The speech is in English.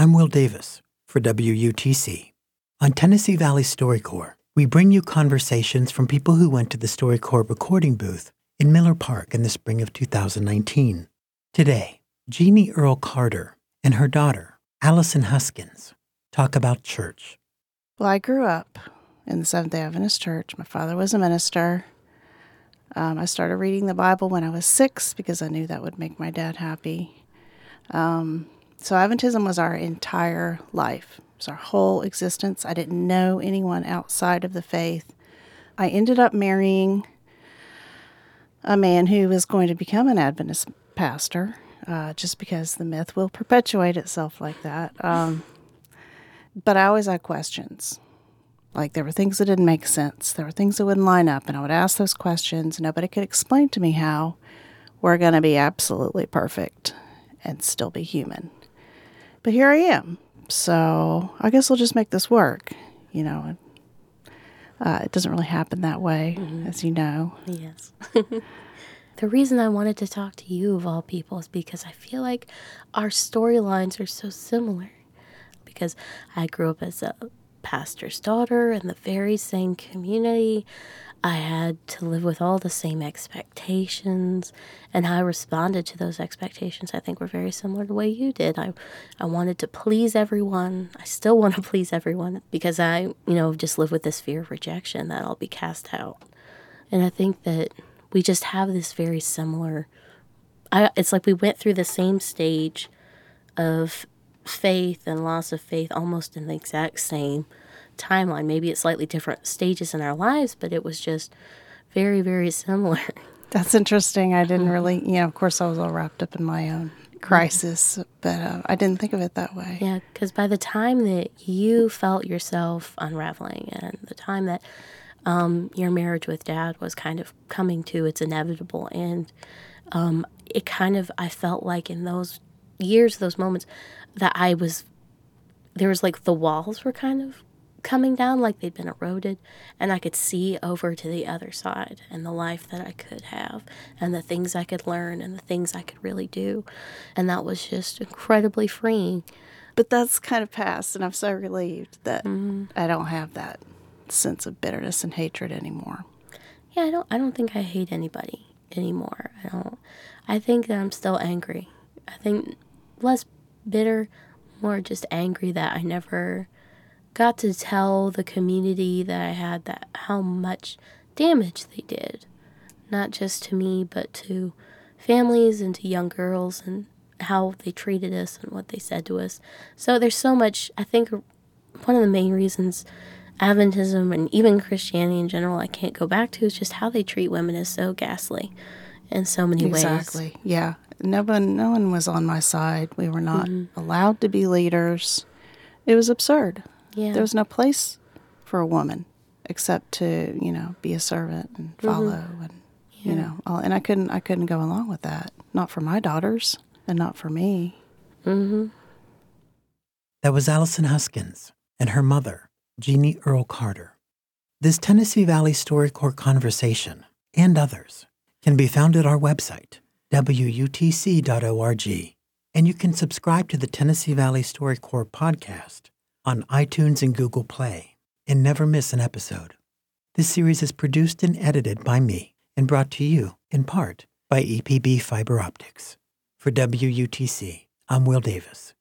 I'm Will Davis for WUTC. On Tennessee Valley StoryCorps, we bring you conversations from people who went to the StoryCorps recording booth in Miller Park in the spring of 2019. Today, Jeannie Earl Carter and her daughter, Allison Huskins, talk about church. Well, I grew up in the Seventh-day Adventist Church. My father was a minister. I started reading the Bible when I was 6 because I knew that would make my dad happy. So Adventism was our entire life. It was our whole existence. I didn't know anyone outside of the faith. I ended up marrying a man who was going to become an Adventist pastor, just because the myth will perpetuate itself like that. But I always had questions. Like, there were things that didn't make sense. There were things that wouldn't line up, and I would ask those questions, and nobody could explain to me how we're going to be absolutely perfect and still be human. But here I am. So I guess I'll just make this work, you know. It doesn't really happen that way, as you know. Yes. The reason I wanted to talk to you, of all people, is because I feel like our storylines are so similar. Because I grew up as a pastor's daughter in the very same community. I had to live with all the same expectations, and how I responded to those expectations, I think, were very similar to the way you did. I wanted to please everyone. I still want to please everyone because I, just live with this fear of rejection that I'll be cast out. And I think that we just have this very similar, it's like we went through the same stage of faith and loss of faith almost in the exact same timeline. Maybe it's slightly different stages in our lives, but it was just very, very similar. That's interesting. I didn't really, of course I was all wrapped up in my own crisis, but I didn't think of it that way. Yeah, because by the time that you felt yourself unraveling and the time that your marriage with Dad was kind of coming to its inevitable end, I felt like in those years, those moments, that there was like the walls were kind of coming down, like they'd been eroded, and I could see over to the other side and the life that I could have and the things I could learn and the things I could really do. And that was just incredibly freeing. But that's kind of past, and I'm so relieved that I don't have that sense of bitterness and hatred anymore. Yeah, I don't think I hate anybody anymore. I think that I'm still angry. I think less bitter, more just angry that I never got to tell the community that I had that how much damage they did, not just to me, but to families and to young girls, and how they treated us and what they said to us. So there's so much. I think one of the main reasons Adventism and even Christianity in general I can't go back to is just how they treat women is so ghastly in so many ways. Exactly. Yeah. No one was on my side. We were not allowed to be leaders. It was absurd. Yeah. There was no place for a woman except to, be a servant and follow and, and I couldn't go along with that. Not for my daughters and not for me. Mm-hmm. That was Allison Huskins and her mother, Jeannie Earl Carter. This Tennessee Valley StoryCorps conversation and others can be found at our website, WUTC.org, and you can subscribe to the Tennessee Valley StoryCorps podcast on iTunes and Google Play and never miss an episode. This series is produced and edited by me and brought to you, in part, by EPB Fiber Optics. For WUTC, I'm Will Davis.